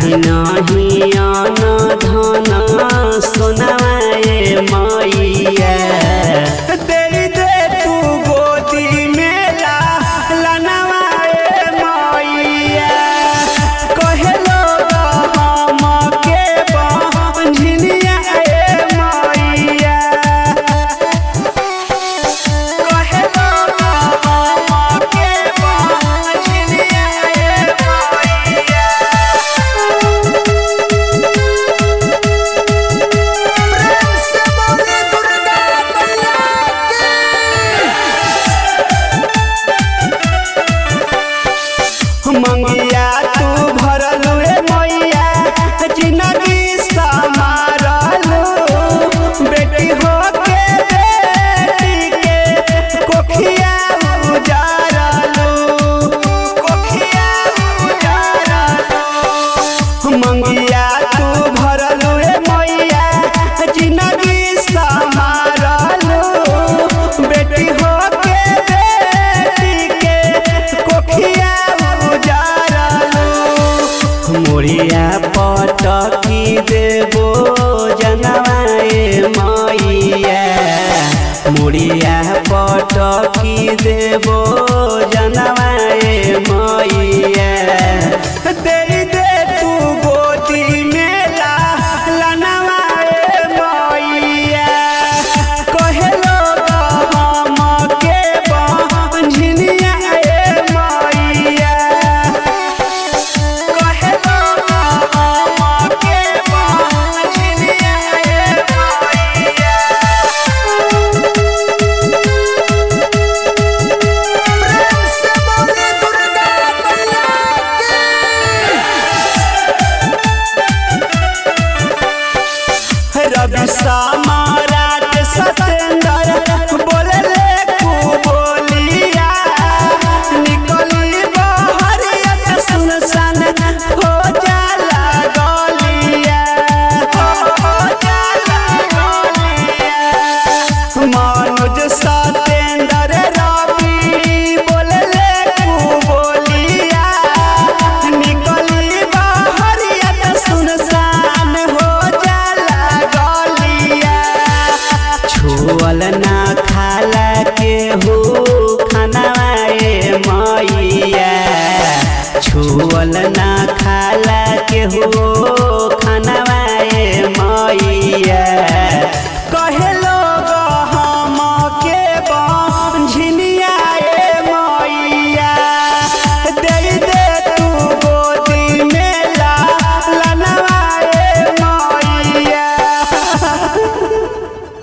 चाही नहीं आना धाना सोनाए मैया तेरी दे तू गोदी में लनवाए मैया कहे लोग हम के बंझनिया मैया कहे लोग हम के बंझनिया मैया। मंगिया तू भरलू मैया जिंदगी संवारलू बेटी हो के बेटी के कोखिया उजारलू कोखिया उजारलू मंगिया तू भरलू मैया जिंदगी संवारलू बेटी हो के बेटी के कोखिया मोरिया पटकी देबो जनवाए मैया मोरिया पटकी देबो जनवाए मैया तेरी दे तू गोदी में लनवाए मैया कहे लोग हम के बंझनिया मैया कहे लोग हम के बंझनिया मैया। रवि सम्राट सतेंद्र बोले कु बोलिया निकली बहरियत सुनसान हो जाला गलिया हो जाला गलिया मनोज सतेंद्र रवि बोले कु बोलिया निकली बहरियत सुनसान हो जाला गलिया छुअल ना खाला के हो खानाए मैया छुअल ना खाला के हो खानाए मैया कहे